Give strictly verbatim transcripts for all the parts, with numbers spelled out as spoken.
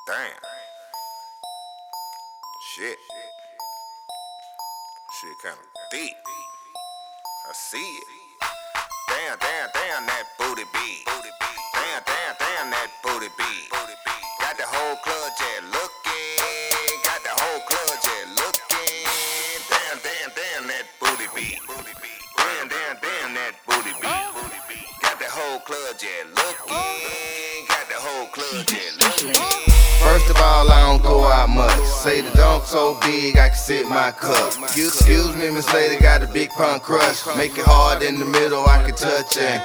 Damn. Shit. Shit kinda deep. I see it. Damn, damn, damn, that booty beat. Damn, damn, damn, that booty beat. Got the whole club jet looking. Got the whole club jet looking. Damn, damn, damn, that booty beat. Damn, damn, damn, that booty beat. Got the whole club jet looking. Got the whole club jet looking. First of all, I don't go out much. Say the dunk so big, I can sit my cup. Excuse me, Miss Lady, got a big punk crush. Make it hard in the middle, I can touch it.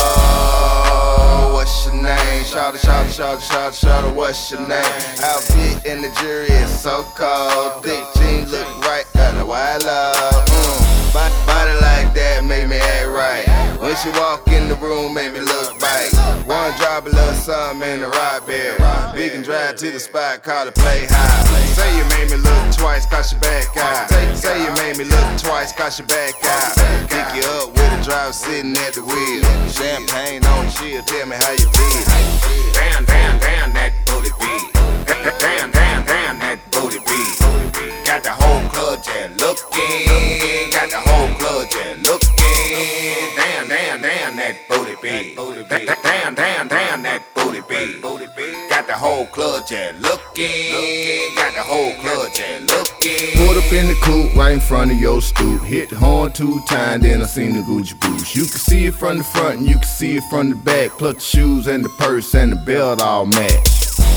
Oh, what's your name? Shout it, shout it, shout it, shout it, shout it, what's your name? Outfit in the jury is so cold. Thick jeans look right, got a wild love. Mm. Body like that make me act right. When she walk in the room, make me look bite. One drop a little something in the rock beer. We can drive to the spot, call it play high. Say you made me look twice, cause your back out. Say you made me look twice, cause your back out. Pick you up with a driver sitting at the wheel. Champagne on the shield, tell me how you feel. Damn, damn, damn, that booty beat. Damn, damn, damn, that booty beat. Got the whole club jet looking. Got the whole club jet looking. Damn, damn, damn, that booty beat. Damn, damn, damn, that booty beat. Got the whole club jet looking. Got the whole club jet looking. Pulled up in the coupe right in front of your stoop. Hit the horn two times, then I seen the Gucci boots. You can see it from the front and you can see it from the back. Plus the shoes and the purse and the belt all match.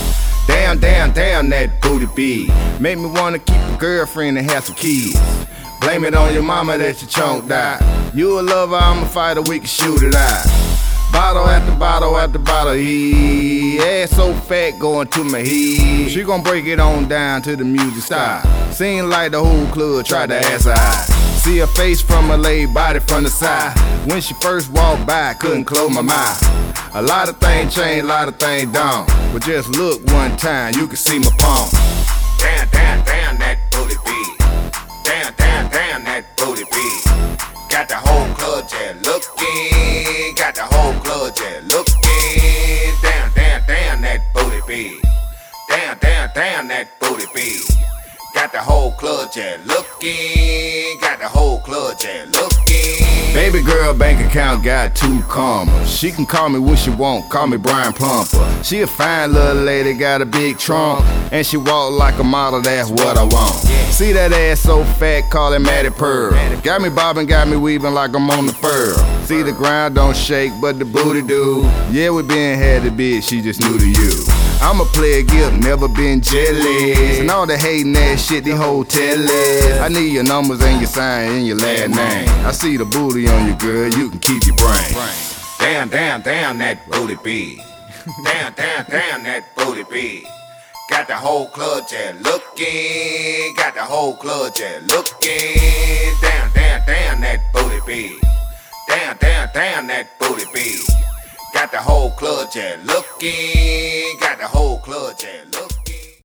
Damn, damn, damn, that booty beat. Make me wanna keep a girlfriend and have some kids. Blame it on your mama that you chunked out. You a lover, I'm a fighter, we can shoot it out. Bottle after bottle after bottle, he ass so fat going to my head. She gon' break it on down to the music style. Seem like the whole club tried to ask her out. See her face from her laid body from the side. When she first walked by, couldn't close my mouth. A lot of things change, a lot of things don't. But just look one time, you can see my palm. Damn, damn, damn, that booty beat. Damn, damn, damn, that booty beat. Got the whole club jet looking. Got the whole club jet looking. Damn, damn, damn, that booty beat. Damn, damn, damn, that booty beat. Got the whole club jet looking. Got the whole club jet looking. Baby girl bank account got two commas. She can call me what she want, call me Brian Plumper. She a fine little lady, got a big trunk, and she walk like a model, that's what I want. See that ass so fat, call it Matty Pearl. Got me bobbing, got me weaving like I'm on the fur. See the ground don't shake, but the booty do. Yeah, we been had the bitch, she just new to you. I'm a player gift, never been jealous. And all the hating ass shit, they whole tellers. I need your numbers and your sign and your last name. I see the booty on you, girl, you can keep your brain. Damn, damn, damn, that booty beat. Damn, damn, damn, that booty beat. Got the whole club jet looking. Got the whole club jet looking. Damn, damn, damn, that booty beat. Damn, damn, damn, that booty beat. Got the whole club jet looking. Got the whole club jet looking.